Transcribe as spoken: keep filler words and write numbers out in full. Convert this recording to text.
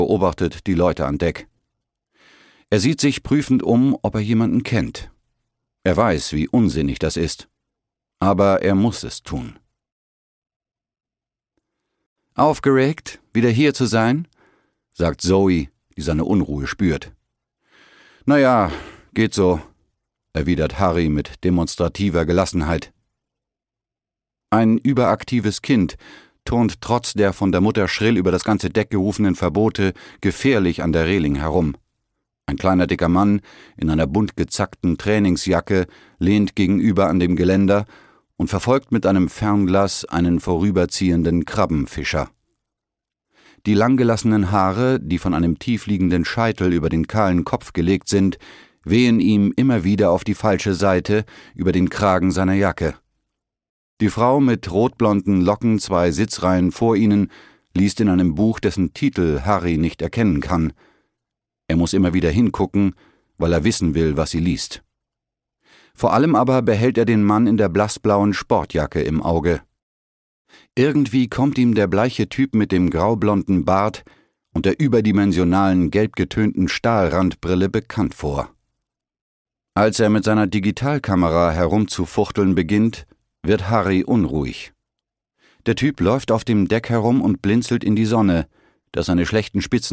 beobachtet die Leute an Deck. Er sieht sich prüfend um, ob er jemanden kennt. Er weiß, wie unsinnig das ist. Aber er muss es tun. »Aufgeregt, wieder hier zu sein?« sagt Zoe, die seine Unruhe spürt. »Naja, geht so«, erwidert Harry mit demonstrativer Gelassenheit. Ein überaktives Kind turnt trotz der von der Mutter schrill über das ganze Deck gerufenen Verbote gefährlich an der Reling herum. Ein kleiner dicker Mann in einer bunt gezackten Trainingsjacke lehnt gegenüber an dem Geländer und verfolgt mit einem Fernglas einen vorüberziehenden Krabbenfischer. Die langgelassenen Haare, die von einem tiefliegenden Scheitel über den kahlen Kopf gelegt sind, wehen ihm immer wieder auf die falsche Seite über den Kragen seiner Jacke. Die Frau mit rotblonden Locken zwei Sitzreihen vor ihnen liest in einem Buch, dessen Titel Harry nicht erkennen kann. Er muss immer wieder hingucken, weil er wissen will, was sie liest. Vor allem aber behält er den Mann in der blassblauen Sportjacke im Auge. Irgendwie kommt ihm der bleiche Typ mit dem graublonden Bart und der überdimensionalen gelbgetönten Stahlrandbrille bekannt vor. Als er mit seiner Digitalkamera herumzufuchteln beginnt, wird Harry unruhig. Der Typ läuft auf dem Deck herum und blinzelt in die Sonne, dass seine schlechten Spitzen